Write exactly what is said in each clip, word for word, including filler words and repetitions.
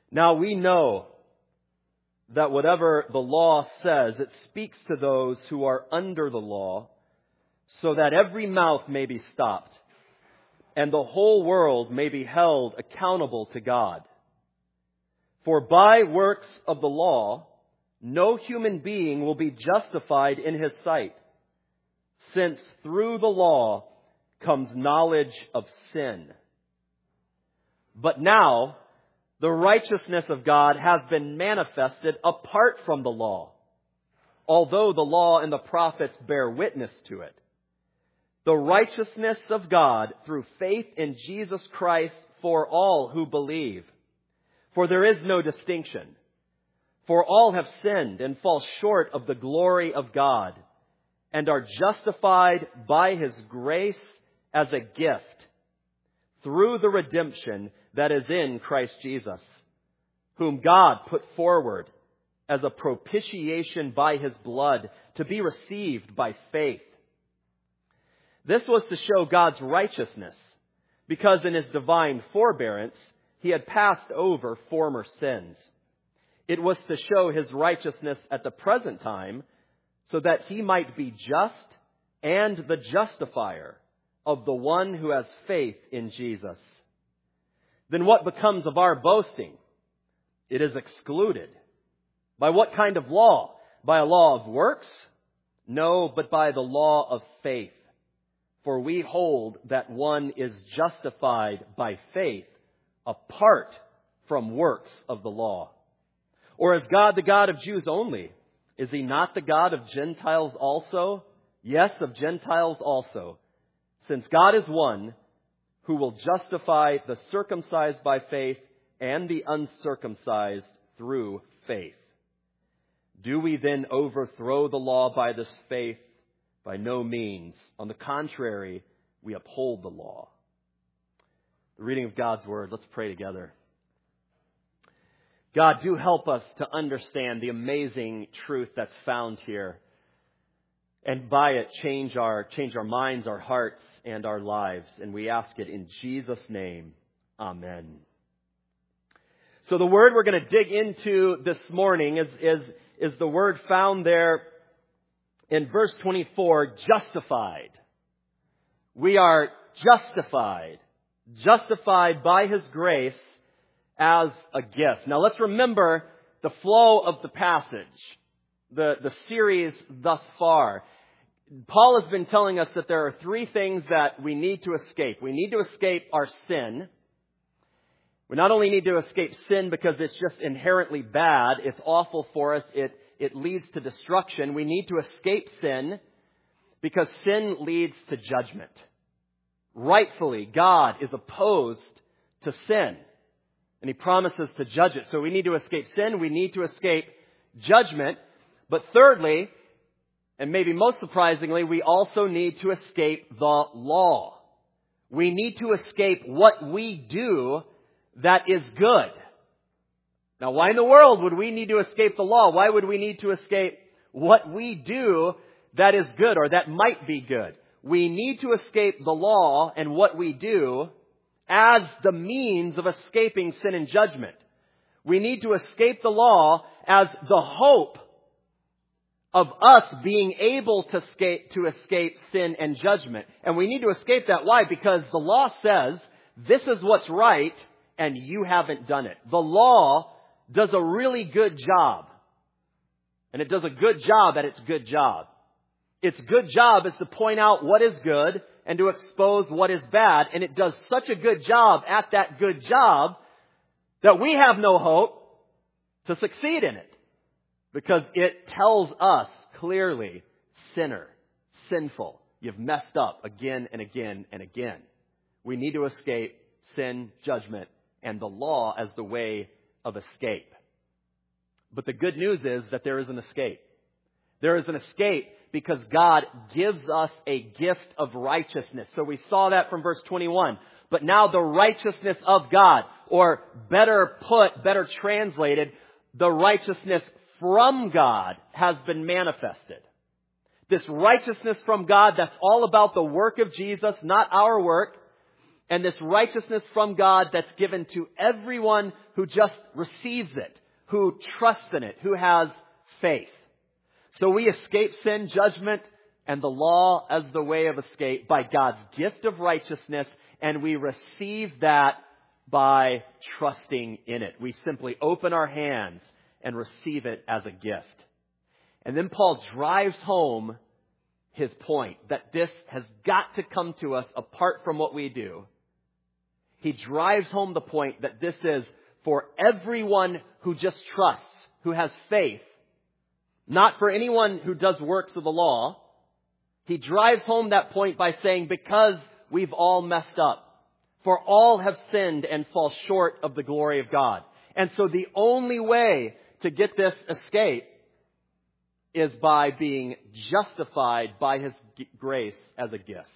Now we know that whatever the law says, it speaks to those who are under the law, so that every mouth may be stopped, and the whole world may be held accountable to God. For by works of the law, no human being will be justified in his sight, since through the law comes knowledge of sin. But now, the righteousness of God has been manifested apart from the law, although the law and the prophets bear witness to it. The righteousness of God through faith in Jesus Christ for all who believe. For there is no distinction. For all have sinned and fall short of the glory of God, and are justified by His grace as a gift through the redemption that is in Christ Jesus, whom God put forward as a propitiation by His blood to be received by faith. This was to show God's righteousness, because in His divine forbearance He had passed over former sins. It was to show His righteousness at the present time, so that He might be just and the justifier of the one who has faith in Jesus. Then what becomes of our boasting? It is excluded. By what kind of law? By a law of works? No, but by the law of faith. For we hold that one is justified by faith apart from works of the law. Or is God the God of Jews only? Is He not the God of Gentiles also? Yes, of Gentiles also. Since God is one who will justify the circumcised by faith and the uncircumcised through faith. Do we then overthrow the law by this faith? By no means. On the contrary, we uphold the law. The reading of God's Word. Let's pray together. God, do help us to understand the amazing truth that's found here. And by it, change our, change our minds, our hearts, and our lives. And we ask it in Jesus' name. Amen. So the word we're going to dig into this morning is, is, is the word found there in verse twenty-four, justified. We are justified. Justified by His grace as a gift. Now let's remember the flow of the passage, the, the series thus far. Paul has been telling us that there are three things that we need to escape. We need to escape our sin. We not only need to escape sin because it's just inherently bad, it's awful for us, it, it leads to destruction. We need to escape sin because sin leads to judgment. Rightfully, God is opposed to sin. And He promises to judge it. So we need to escape sin. We need to escape judgment. But thirdly, and maybe most surprisingly, we also need to escape the law. We need to escape what we do that is good. Now, why in the world would we need to escape the law? Why would we need to escape what we do that is good or that might be good? We need to escape the law and what we do as the means of escaping sin and judgment. We need to escape the law as the hope of us being able to escape, to escape sin and judgment. And we need to escape that. Why? Because the law says this is what's right and you haven't done it. The law does a really good job. And it does a good job at its good job. Its good job is to point out what is good and to expose what is bad. And it does such a good job at that good job that we have no hope to succeed in it. Because it tells us clearly, sinner, sinful, you've messed up again and again and again. We need to escape sin, judgment, and the law as the way of escape. But the good news is that there is an escape. There is an escape because God gives us a gift of righteousness. So we saw that from verse twenty-one. But now the righteousness of God, or better put, better translated, the righteousness from God has been manifested. This righteousness from God, that's all about the work of Jesus, not our work. And this righteousness from God that's given to everyone who just receives it, who trusts in it, who has faith. So we escape sin, judgment, and the law as the way of escape by God's gift of righteousness, and we receive that by trusting in it. We simply open our hands and receive it as a gift. And then Paul drives home his point that this has got to come to us apart from what we do. He drives home the point that this is for everyone who just trusts, who has faith, not for anyone who does works of the law. He drives home that point by saying, because we've all messed up, for all have sinned and fall short of the glory of God. And so the only way to get this escape is by being justified by His grace as a gift.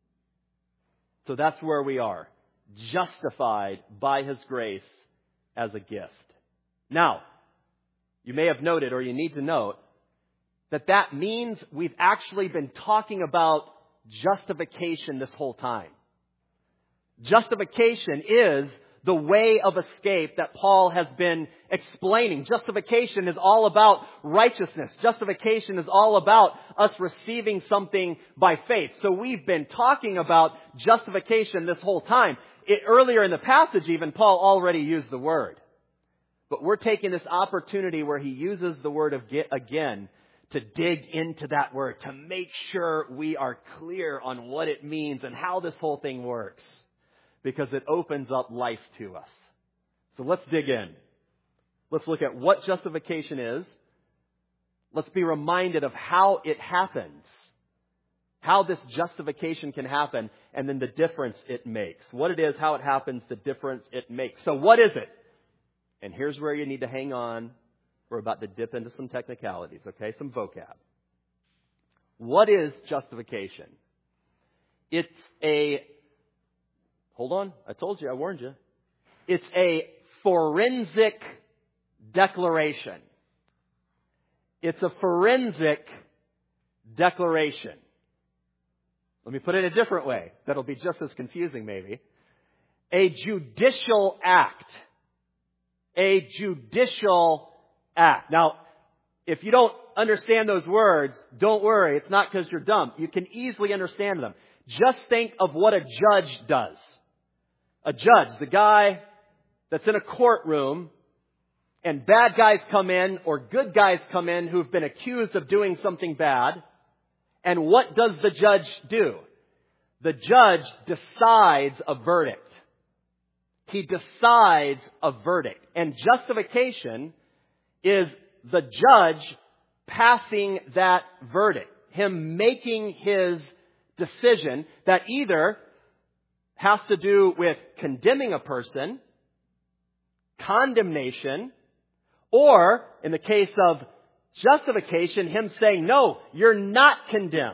So that's where we are. Justified by His grace as a gift. Now, you may have noted, or you need to note, that that means we've actually been talking about justification this whole time. Justification is the way of escape that Paul has been explaining. Justification is all about righteousness. Justification is all about us receiving something by faith. So we've been talking about justification this whole time. It, earlier in the passage even, Paul already used the word. But we're taking this opportunity where he uses the word of get again to dig into that word, to make sure we are clear on what it means and how this whole thing works. Because it opens up life to us. So let's dig in. Let's look at what justification is. Let's be reminded of how it happens. How this justification can happen, and then the difference it makes. What it is, how it happens, the difference it makes. So what is it? And here's where you need to hang on. We're about to dip into some technicalities, okay? Some vocab. What is justification? It's a... Hold on. I told you. I warned you. It's a forensic declaration. It's a forensic declaration. Let me put it a different way. That'll be just as confusing, maybe. A judicial act. A judicial act. Now, if you don't understand those words, don't worry. It's not because you're dumb. You can easily understand them. Just think of what a judge does. A judge, the guy that's in a courtroom, and bad guys come in or good guys come in who've been accused of doing something bad. And what does the judge do? The judge decides a verdict. He decides a verdict. And justification is the judge passing that verdict. Him making his decision that either has to do with condemning a person, condemnation, or, in the case of justification, him saying, no, you're not condemned.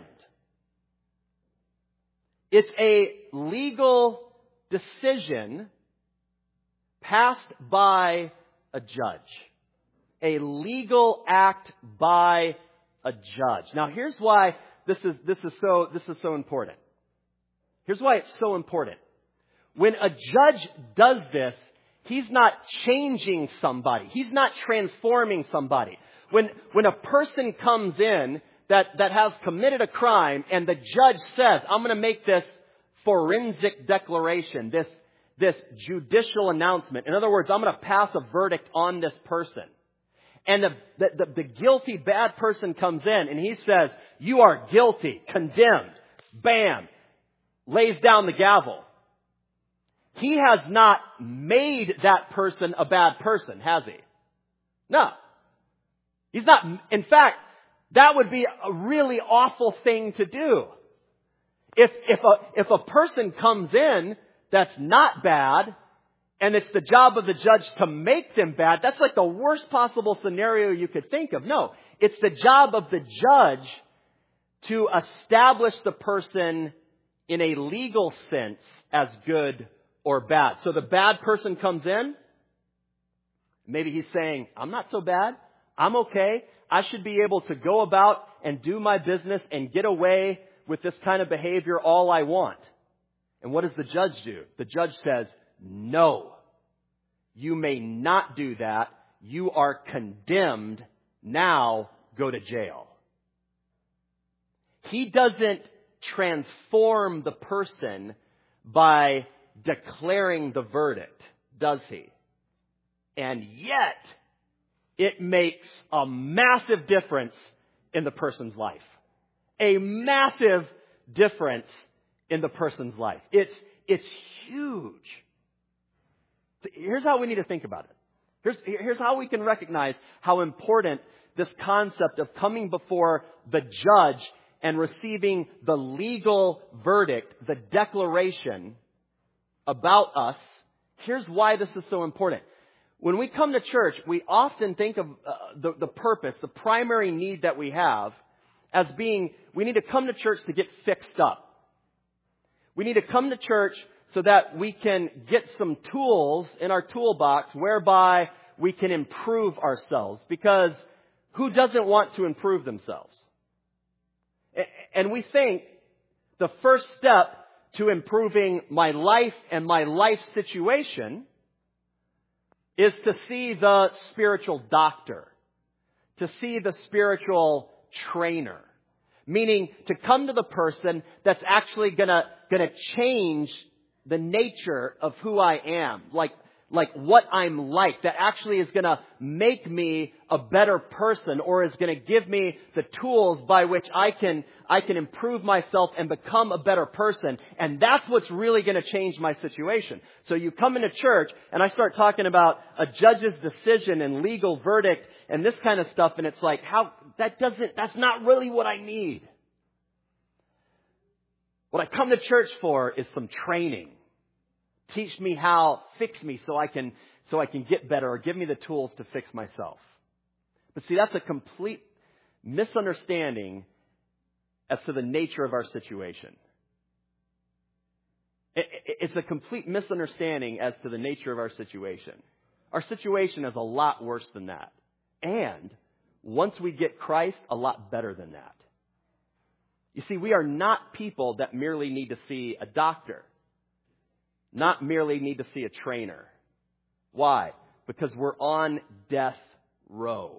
It's a legal decision passed by a judge. A legal act by a judge. Now, here's why this is this is so this is so important. Here's why it's so important. When a judge does this, he's not changing somebody. He's not transforming somebody. When when a person comes in that, that has committed a crime and the judge says, I'm going to make this forensic declaration, this, this judicial announcement. In other words, I'm going to pass a verdict on this person. And the, the, the, the guilty bad person comes in and he says, you are guilty, condemned, bam, lays down the gavel. He has not made that person a bad person, has he? No. He's not. In fact, that would be a really awful thing to do. If, if a, if a person comes in that's not bad, and it's the job of the judge to make them bad, that's like the worst possible scenario you could think of. No, it's the job of the judge to establish the person in a legal sense as good or bad. So the bad person comes in. Maybe he's saying, I'm not so bad. I'm okay. I should be able to go about and do my business and get away with this kind of behavior all I want. And what does the judge do? The judge says, no, you may not do that. You are condemned. Now go to jail. He doesn't transform the person by declaring the verdict, does he? And yet, it makes a massive difference in the person's life. A massive difference in the person's life. It's, it's huge. Here's how we need to think about it. Here's, here's how we can recognize how important this concept of coming before the judge and receiving the legal verdict, the declaration about us. Here's why this is so important. When we come to church, we often think of uh, the, the purpose, the primary need that we have as being, we need to come to church to get fixed up. We need to come to church so that we can get some tools in our toolbox whereby we can improve ourselves. Because who doesn't want to improve themselves? And we think the first step to improving my life and my life situation is to see the spiritual doctor, to see the spiritual trainer, meaning to come to the person that's actually gonna gonna change the nature of who I am, like like what I'm like, that actually is gonna make me a better person, or is gonna give me the tools by which I can I can improve myself and become a better person. And that's what's really gonna change my situation. So you come into church and I start talking about a judge's decision and legal verdict and this kind of stuff, and it's like, how that doesn't that's not really what I need. What I come to church for is some training. Teach me how, fix me so I can so I can get better, or give me the tools to fix myself. But see, that's a complete misunderstanding as to the nature of our situation. It's a complete misunderstanding as to the nature of our situation. Our situation is a lot worse than that. And once we get Christ, a lot better than that. You see, we are not people that merely need to see a doctor. Not merely need to see a trainer. Why? Because we're on death row.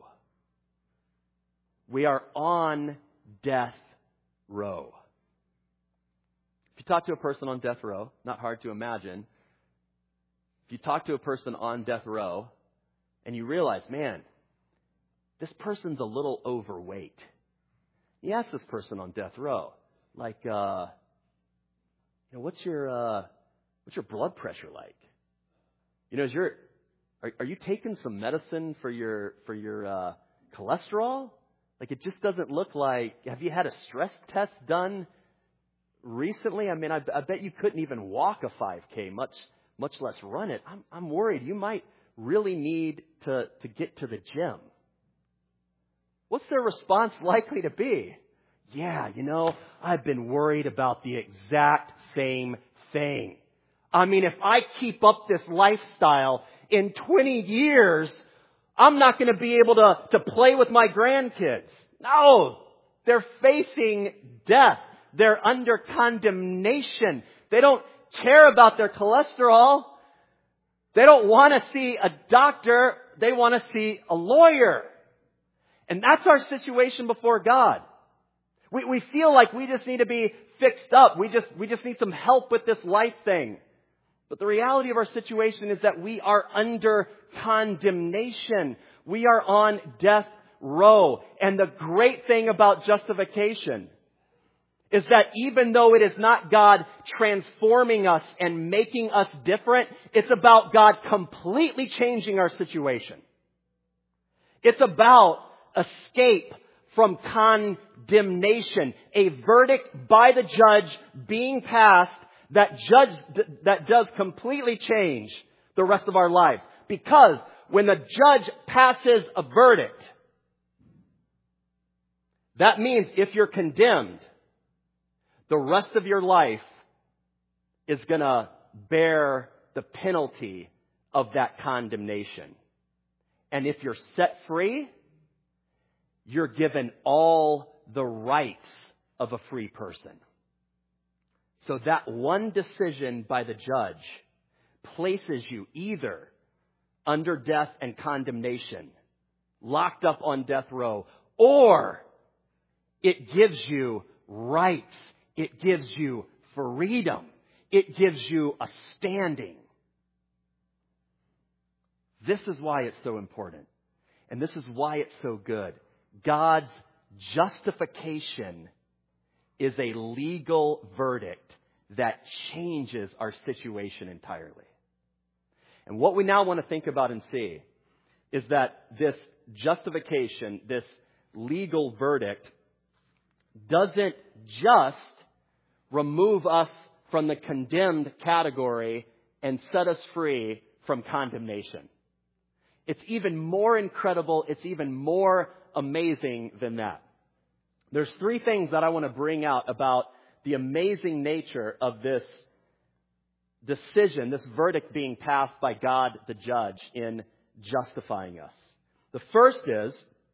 We are on death row. If you talk to a person on death row, not hard to imagine. If you talk to a person on death row and you realize, man, this person's a little overweight. You ask this person on death row, like, uh, you know, what's your, uh, What's your blood pressure like? You know, is your are, are you taking some medicine for your for your uh, cholesterol? Like, it just doesn't look like. Have you had a stress test done recently? I mean, I, I bet you couldn't even walk a five K, much much less run it. I'm I'm worried you might really need to to get to the gym. What's their response likely to be? Yeah, you know, I've been worried about the exact same thing. I mean, if I keep up this lifestyle in twenty years, I'm not going to be able to, to play with my grandkids. No, they're facing death. They're under condemnation. They don't care about their cholesterol. They don't want to see a doctor. They want to see a lawyer. And that's our situation before God. We, we feel like we just need to be fixed up. We just, we just need some help with this life thing. But the reality of our situation is that we are under condemnation. We are on death row. And the great thing about justification is that even though it is not God transforming us and making us different, it's about God completely changing our situation. It's about escape from condemnation. A verdict by the judge being passed that judge that does completely change the rest of our lives. Because when the judge passes a verdict, that means if you're condemned, the rest of your life is going to bear the penalty of that condemnation. And if you're set free, you're given all the rights of a free person. So that one decision by the judge places you either under death and condemnation, locked up on death row, or it gives you rights. It gives you freedom. It gives you a standing. This is why it's so important. And this is why it's so good. God's justification is a legal verdict that changes our situation entirely. And what we now want to think about and see is that this justification, this legal verdict, doesn't just remove us from the condemned category and set us free from condemnation. It's even more incredible, it's even more amazing than that. There's three things that I want to bring out about the amazing nature of this decision, this verdict being passed by God the judge in justifying us. The first is,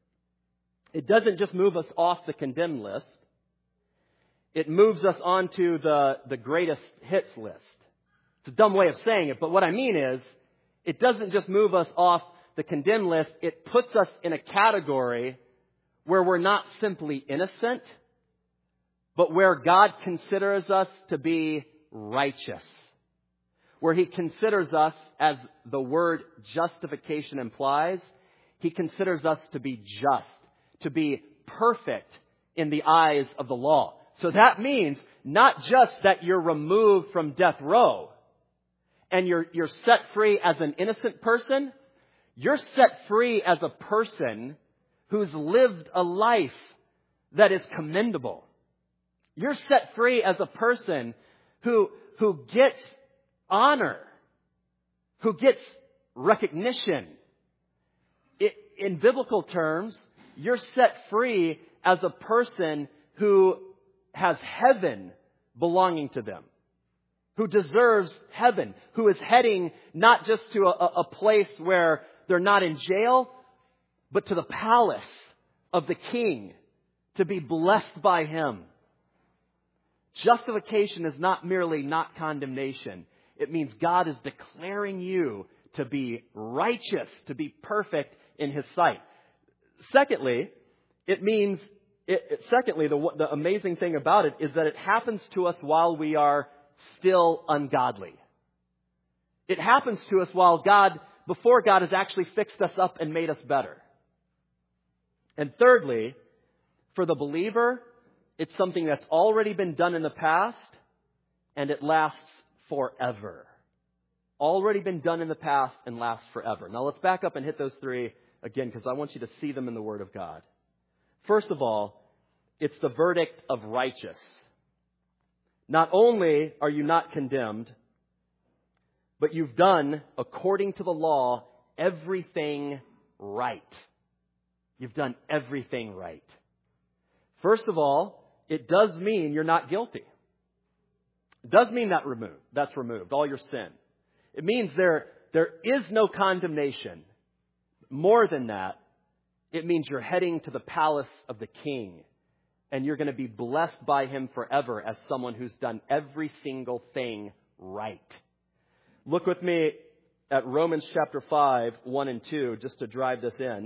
it doesn't just move us off the condemned list. It moves us onto the, the greatest hits list. It's a dumb way of saying it, but what I mean is, it doesn't just move us off the condemned list. It puts us in a category where we're not simply innocent, but where God considers us to be righteous. Where He considers us, as the word justification implies, He considers us to be just, to be perfect in the eyes of the law. So that means not just that you're removed from death row and you're, you're set free as an innocent person. You're set free as a person who's lived a life that is commendable. You're set free as a person who, who gets honor, who gets recognition. It, in biblical terms, you're set free as a person who has heaven belonging to them, who deserves heaven, who is heading not just to a, a place where they're not in jail, but to the palace of the King, to be blessed by Him. Justification is not merely not condemnation. It means God is declaring you to be righteous, to be perfect in His sight. Secondly, it means, it, it, secondly, the, the amazing thing about it is that it happens to us while we are still ungodly. It happens to us while God, before God has actually fixed us up and made us better. And thirdly, for the believer, it's something that's already been done in the past, and it lasts forever. Already been done in the past and lasts forever. Now let's back up and hit those three again, because I want you to see them in the Word of God. First of all, it's the verdict of righteous. Not only are you not condemned, but you've done, according to the law, everything right. You've done everything right. First of all, it does mean you're not guilty. It does mean that removed. That's removed, all your sin. It means there, there is no condemnation. More than that, it means you're heading to the palace of the King. And you're going to be blessed by Him forever as someone who's done every single thing right. Look with me at Romans chapter five, one and two, just to drive this in.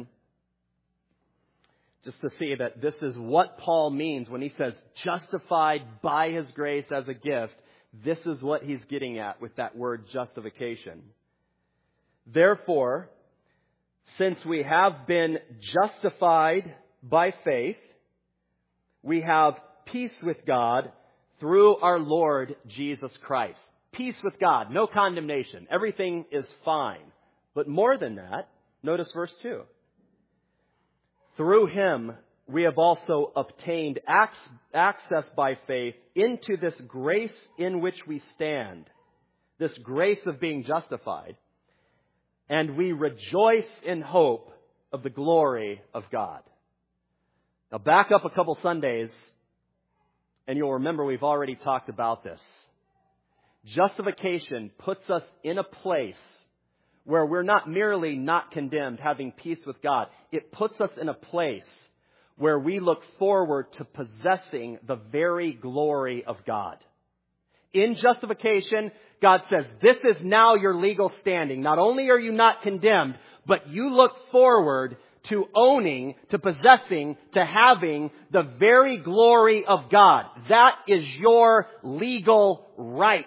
Just to see that this is what Paul means when he says justified by His grace as a gift. This is what he's getting at with that word justification. Therefore, since we have been justified by faith, we have peace with God through our Lord Jesus Christ. Peace with God, no condemnation. Everything is fine. But more than that, notice verse two. Through Him, we have also obtained access by faith into this grace in which we stand. This grace of being justified. And we rejoice in hope of the glory of God. Now back up a couple Sundays, and you'll remember we've already talked about this. Justification puts us in a place where we're not merely not condemned, having peace with God. It puts us in a place where we look forward to possessing the very glory of God. In justification, God says, this is now your legal standing. Not only are you not condemned, but you look forward to owning, to possessing, to having the very glory of God. That is your legal right.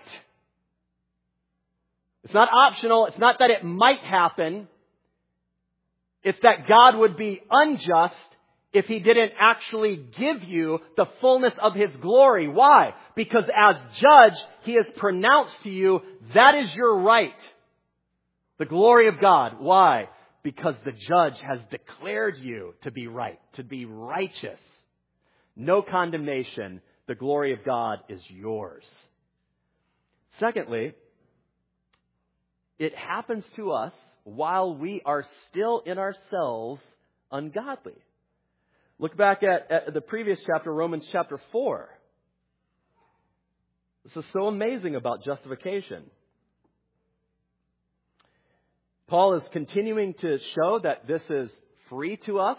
It's not optional. It's not that it might happen. It's that God would be unjust if He didn't actually give you the fullness of His glory. Why? Because as judge, He has pronounced to you, that is your right. The glory of God. Why? Because the judge has declared you to be right, to be righteous. No condemnation. The glory of God is yours. Secondly, it happens to us while we are still in ourselves ungodly. Look back at, at the previous chapter, Romans chapter four. This is so amazing about justification. Paul is continuing to show that this is free to us.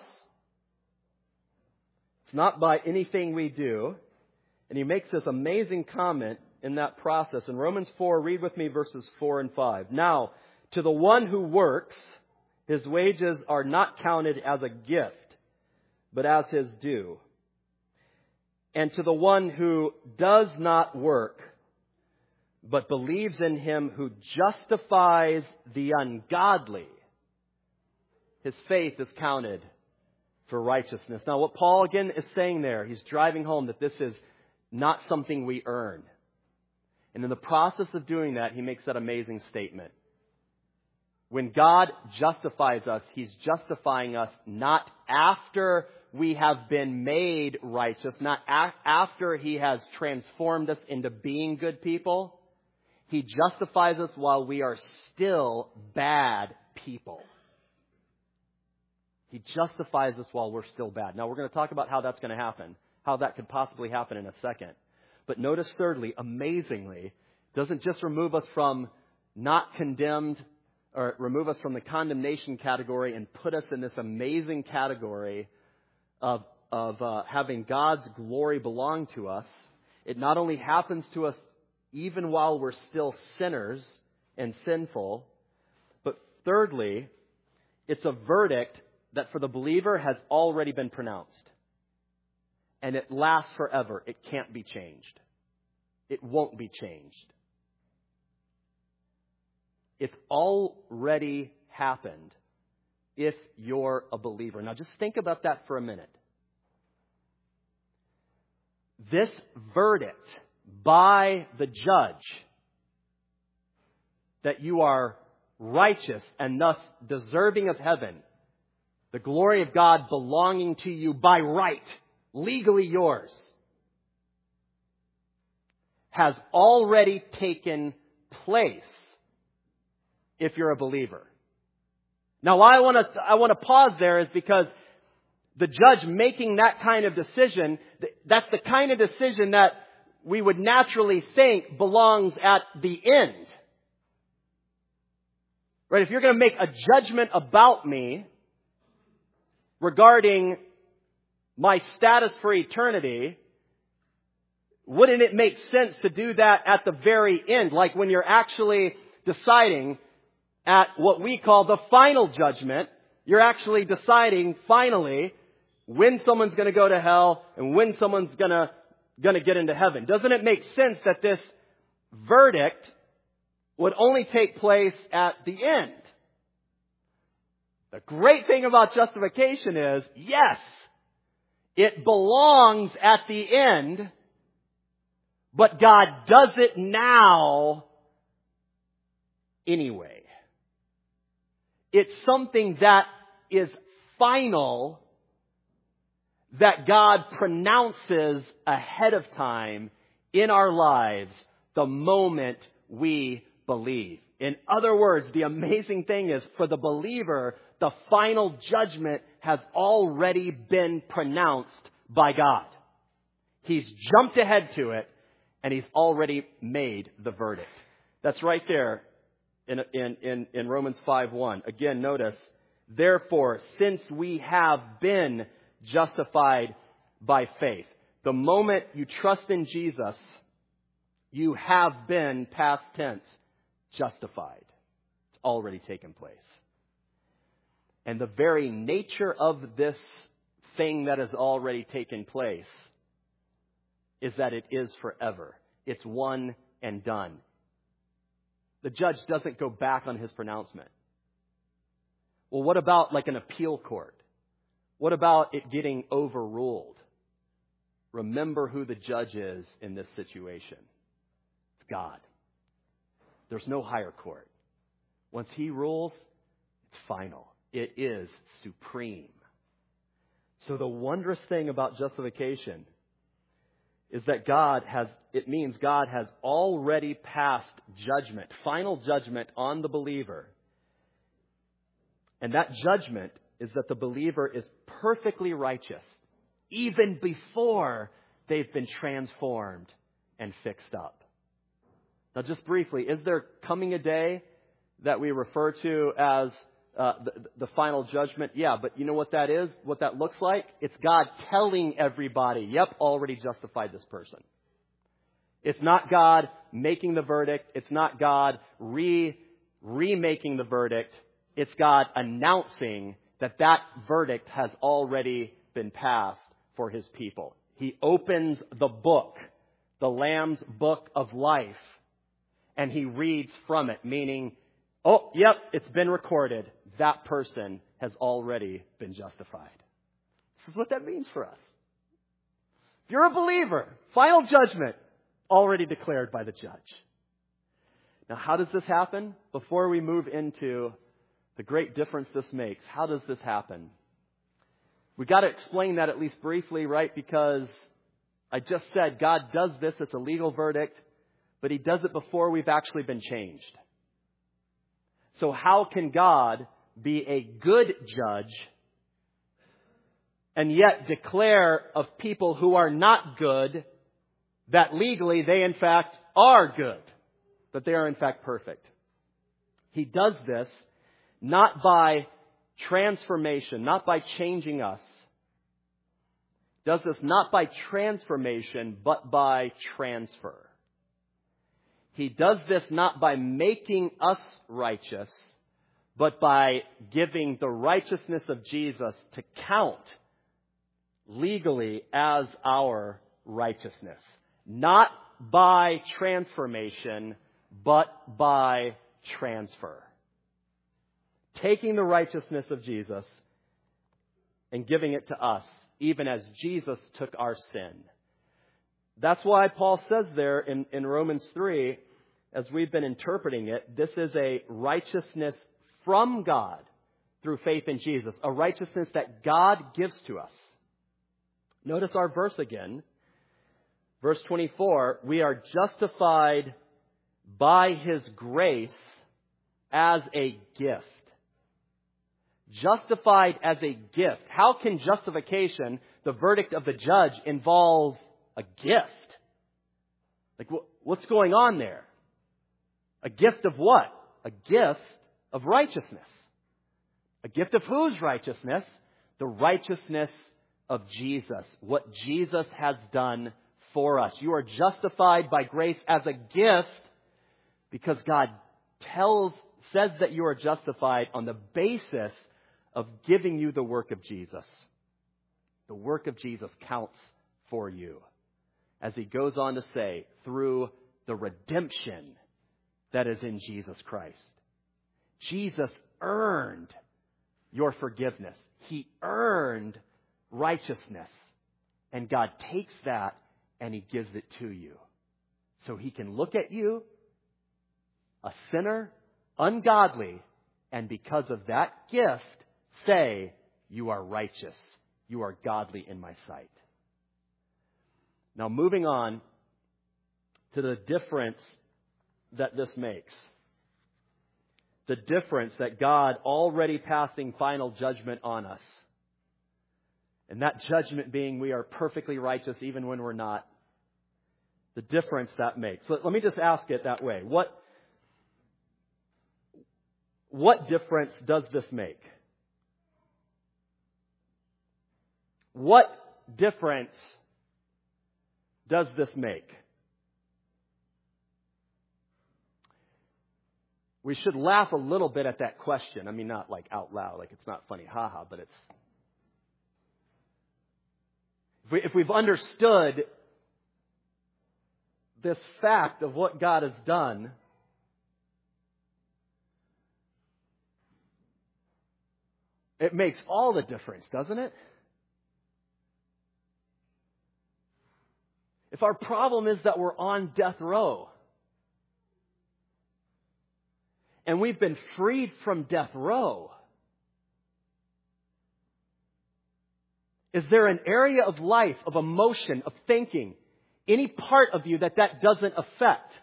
It's not by anything we do. And he makes this amazing comment in that process. In Romans four, read with me verses four and five. Now, to the one who works, his wages are not counted as a gift, but as his due. And to the one who does not work, but believes in Him who justifies the ungodly, his faith is counted for righteousness. Now, what Paul again is saying there, he's driving home that this is not something we earn. And in the process of doing that, he makes that amazing statement. When God justifies us, He's justifying us not after we have been made righteous, not a- after He has transformed us into being good people. He justifies us while we are still bad people. He justifies us while we're still bad. Now, we're going to talk about how that's going to happen, how that could possibly happen in a second. But notice thirdly, amazingly, it doesn't just remove us from not condemned or remove us from the condemnation category and put us in this amazing category of, of uh, having God's glory belong to us. It not only happens to us even while we're still sinners and sinful, but thirdly, it's a verdict that for the believer has already been pronounced. And it lasts forever. It can't be changed. It won't be changed. It's already happened if you're a believer. Now just think about that for a minute. This verdict by the judge that you are righteous and thus deserving of heaven, the glory of God belonging to you by right, legally yours, has already taken place if you're a believer. Now, why I want to I want to pause there is because the judge making that kind of decision, that's the kind of decision that we would naturally think belongs at the end. Right? If you're going to make a judgment about me regarding my status for eternity, wouldn't it make sense to do that at the very end? Like when you're actually deciding at what we call the final judgment, you're actually deciding finally when someone's going to go to hell and when someone's going to going to get into heaven. Doesn't it make sense that this verdict would only take place at the end? The great thing about justification is, yes, it belongs at the end, but God does it now anyway. It's something that is final, that God pronounces ahead of time in our lives the moment we believe. In other words, the amazing thing is for the believer, the final judgment has already been pronounced by God. He's jumped ahead to it and He's already made the verdict. That's right there in, in, in, in Romans five one. Again, notice, therefore, since we have been justified by faith. The moment you trust in Jesus, You have been, past tense, justified. It's already taken place. And the very nature of this thing that has already taken place is that it is forever. It's one and done. The judge doesn't go back on his pronouncement. Well, what about like an appeal court? What about it getting overruled? Remember who the judge is in this situation. It's God. There's no higher court. Once he rules, it's final. It is supreme. So the wondrous thing about justification is that God has, it means God has already passed judgment, final judgment on the believer. And that judgment is that the believer is perfectly righteous, even before they've been transformed and fixed up. Now, just briefly, is there coming a day that we refer to as uh, the, the final judgment? Yeah, but you know what that is? What that looks like? It's God telling everybody, yep, already justified this person. It's not God making the verdict. It's not God re remaking the verdict. It's God announcing that that verdict has already been passed for his people. He opens the book, the Lamb's book of life, and he reads from it, meaning, oh, yep, it's been recorded. That person has already been justified. This is what that means for us. If you're a believer, final judgment already declared by the judge. Now, how does this happen? Before we move into the great difference this makes, how does this happen? We got to explain that at least briefly, right? Because I just said God does this. It's a legal verdict, but he does it before we've actually been changed. So how can God be a good judge and yet declare of people who are not good that legally they in fact are good, that they are in fact perfect? He does this not by transformation, not by changing us. Does this not by transformation, but by transfer. He does this not by making us righteous, but by giving the righteousness of Jesus to count legally as our righteousness. Not by transformation, but by transfer. Taking the righteousness of Jesus and giving it to us, even as Jesus took our sin. That's why Paul says there in, in Romans three, as we've been interpreting it, this is a righteousness from God through faith in Jesus. A righteousness that God gives to us. Notice our verse again. Verse twenty-four, we are justified by his grace as a gift. Justified as a gift. How can justification, the verdict of the judge, involve a gift? Like, what's going on there? A gift of what? A gift of righteousness. A gift of whose righteousness? The righteousness of Jesus. What Jesus has done for us. You are justified by grace as a gift because God tells, says that you are justified on the basis of giving you the work of Jesus. The work of Jesus counts for you. As he goes on to say, through the redemption that is in Jesus Christ. Jesus earned your forgiveness. He earned righteousness. And God takes that and he gives it to you. So he can look at you, a sinner, ungodly, and because of that gift, say, you are righteous. You are godly in my sight. Now, moving on to the difference that this makes. The difference that God already passing final judgment on us. And that judgment being we are perfectly righteous even when we're not. The difference that makes. Let, let me just ask it that way. What, what difference does this make? What difference does this make? we should laugh a little bit at that question. I mean, not like out loud, like it's not funny, haha, but it's, if, we, if we've understood this fact of what God has done, it makes all the difference, doesn't it? If our problem is that we're on death row, and we've been freed from death row, is there an area of life, of emotion, of thinking, any part of you that that doesn't affect?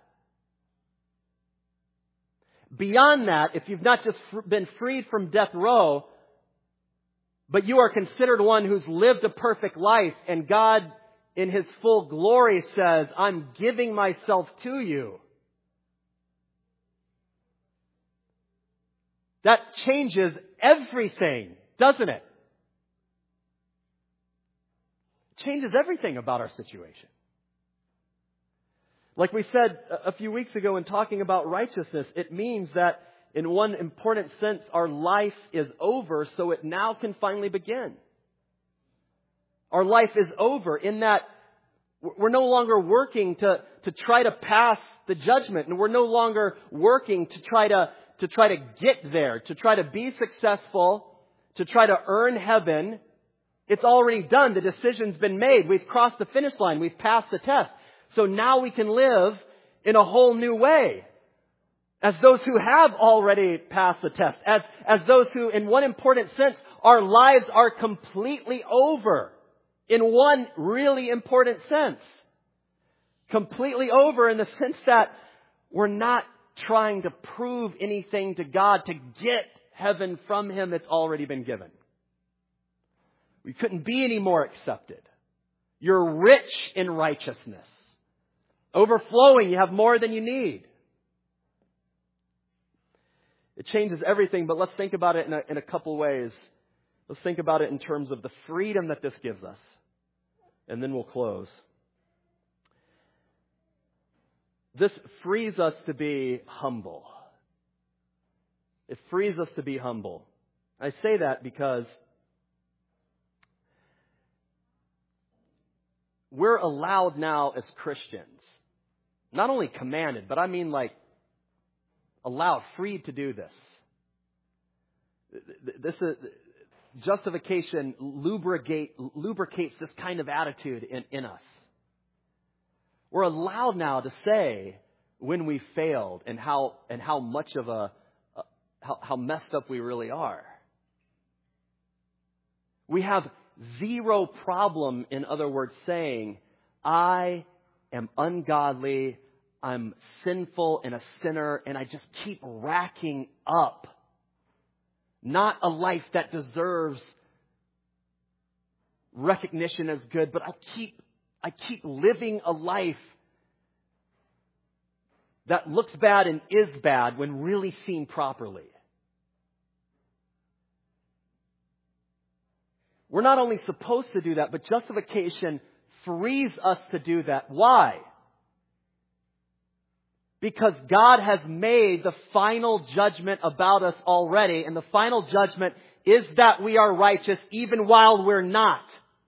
Beyond that, if you've not just been freed from death row, but you are considered one who's lived a perfect life, and God in His full glory says, I'm giving myself to you. That changes everything, doesn't it? It changes everything about our situation. Like we said a few weeks ago in talking about righteousness, it means that in one important sense, our life is over, so it now can finally begin. Our life is over in that we're no longer working to, to try to pass the judgment, and we're no longer working to try to, to try to get there, to try to be successful, to try to earn heaven. It's already done. The decision's been made. We've crossed the finish line. We've passed the test. So now we can live in a whole new way. As those who have already passed the test. As, as those who, in one important sense, our lives are completely over. In one really important sense. Completely over in the sense that we're not trying to prove anything to God to get heaven from Him. It's already been given. We couldn't be any more accepted. You're rich in righteousness. Overflowing, you have more than you need. It changes everything, but let's think about it in a, in a couple ways. Let's think about it in terms of the freedom that this gives us. And then we'll close. This frees us to be humble. It frees us to be humble. I say that because we're allowed now as Christians, not only commanded, but I mean like allowed, free to do this. This is justification lubricate, lubricates this kind of attitude in, in us. We're allowed now to say when we failed and how and how much of a uh, how, how messed up we really are. We have zero problem, in other words, saying, I am ungodly, I'm sinful and a sinner, and I just keep racking up. Not a life that deserves recognition as good, but I keep I keep living a life that looks bad and is bad when really seen properly. We're not only supposed to do that, but justification frees us to do that. Why? Because God has made the final judgment about us already, and the final judgment is that we are righteous even while we're not.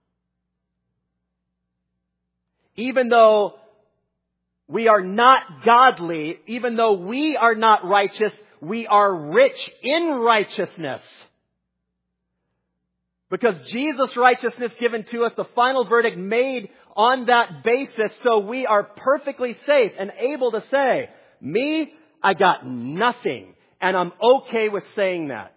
Even though we are not godly, even though we are not righteous, we are rich in righteousness. Because Jesus' righteousness given to us, the final verdict made on that basis, so we are perfectly safe and able to say, me, I got nothing. And I'm okay with saying that.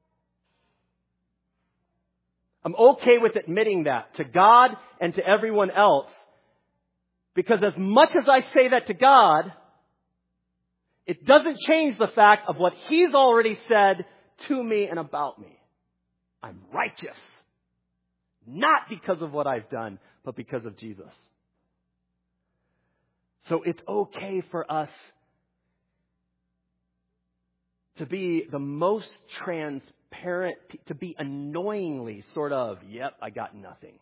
I'm okay with admitting that to God and to everyone else. Because as much as I say that to God, it doesn't change the fact of what He's already said to me and about me. I'm righteous. Not because of what I've done, but because of Jesus. So it's okay for us to be the most transparent, to be annoyingly sort of, yep, I got nothing.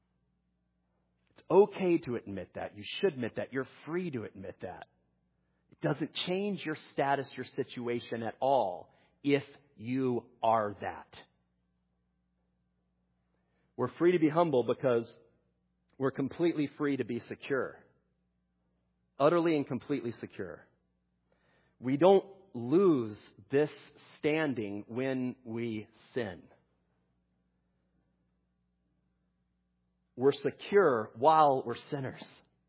It's okay to admit that. You should admit that. You're free to admit that. It doesn't change your status, your situation at all if you are that. We're free to be humble because we're completely free to be secure. Utterly and completely secure. We don't lose this standing when we sin. We're secure while we're sinners.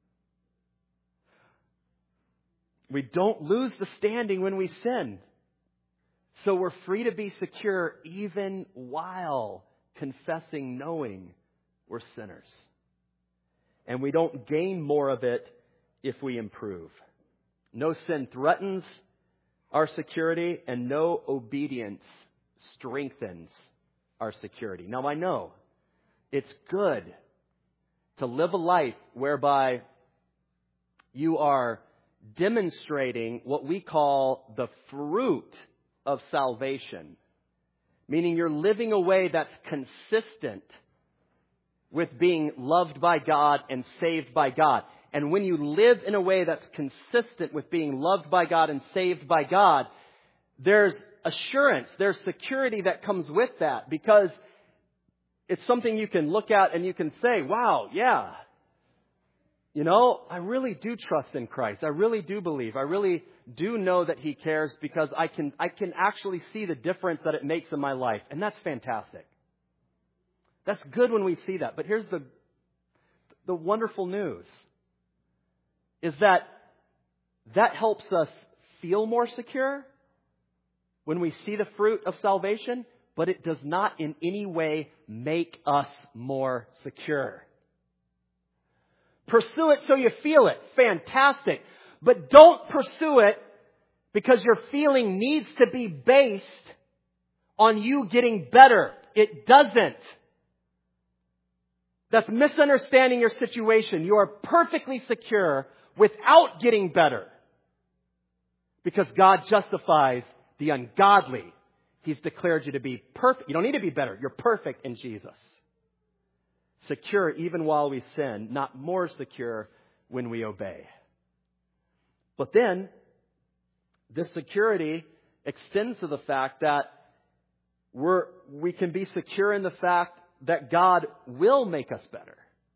We don't lose the standing when we sin. So we're free to be secure even while confessing, knowing we're sinners. And we don't gain more of it if we improve. No sin threatens our security, and no obedience strengthens our security. Now, I know it's good to live a life whereby you are demonstrating what we call the fruit of salvation. Meaning you're living a way that's consistent with being loved by God and saved by God. And when you live in a way that's consistent with being loved by God and saved by God, there's assurance, there's security that comes with that, because it's something you can look at and you can say, wow, yeah, you know, I really do trust in Christ. I really do believe. I really do know that He cares, because I can, I can actually see the difference that it makes in my life. And that's fantastic. That's good when we see that. But here's the, the wonderful news. Is that that helps us feel more secure when we see the fruit of salvation, but it does not in any way make us more secure. Pursue it so you feel it. Fantastic. But don't pursue it because your feeling needs to be based on you getting better. It doesn't. That's misunderstanding your situation. You are perfectly secure without getting better, because God justifies the ungodly. He's declared you to be perfect. You don't need to be better. You're perfect in Jesus. Secure even while we sin, not more secure when we obey. But then, this security extends to the fact that we're, we can be secure in the fact that God will make us better.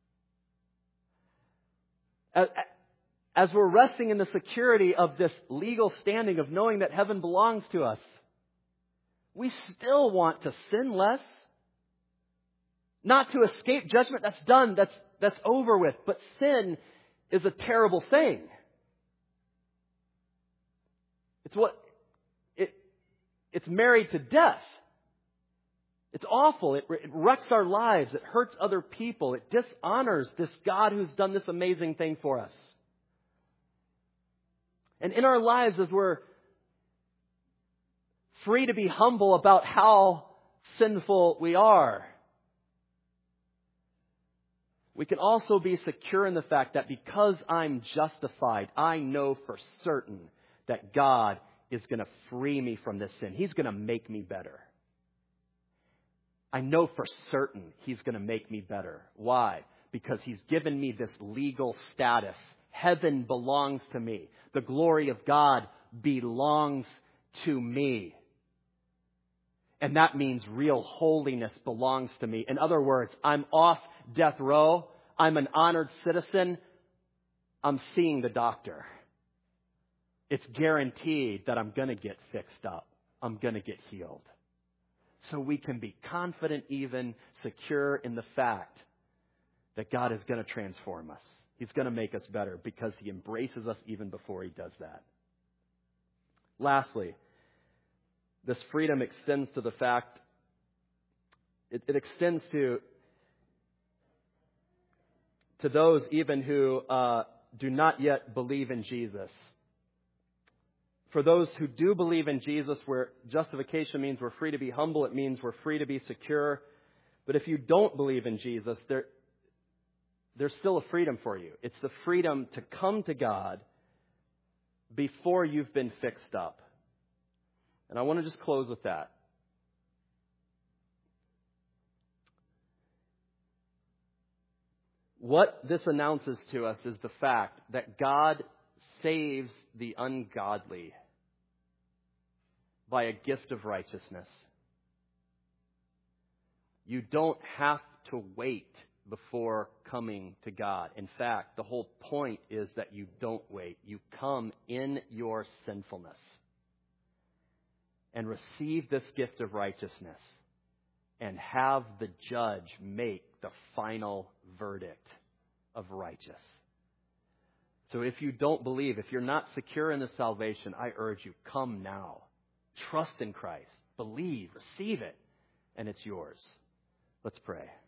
As, As we're resting in the security of this legal standing of knowing that heaven belongs to us, we still want to sin less. Not to escape judgment. That's done. That's, that's over with. But sin is a terrible thing. It's what, it, it's married to death. It's awful. It, it wrecks our lives. It hurts other people. It dishonors this God who's done this amazing thing for us. And in our lives, as we're free to be humble about how sinful we are, we can also be secure in the fact that because I'm justified, I know for certain that God is going to free me from this sin. He's going to make me better. I know for certain He's going to make me better. Why? Because He's given me this legal status. Heaven belongs to me. The glory of God belongs to me. And that means real holiness belongs to me. In other words, I'm off death row. I'm an honored citizen. I'm seeing the doctor. It's guaranteed that I'm going to get fixed up. I'm going to get healed. So we can be confident, even secure in the fact that God is going to transform us. He's going to make us better because He embraces us even before He does that. Lastly, this freedom extends to the fact, it, it extends to, to those even who uh, do not yet believe in Jesus. For those who do believe in Jesus, where justification means we're free to be humble, it means we're free to be secure. But if you don't believe in Jesus, there, there's still a freedom for you. It's the freedom to come to God before you've been fixed up. And I want to just close with that. What this announces to us is the fact that God saves the ungodly by a gift of righteousness. You don't have to wait before coming to God. In fact, the whole point is that you don't wait. You come in your sinfulness and receive this gift of righteousness and have the judge make the final verdict of righteous. So if you don't believe, if you're not secure in the salvation, I urge you, come now. Trust in Christ. Believe. Receive it. And it's yours. Let's pray.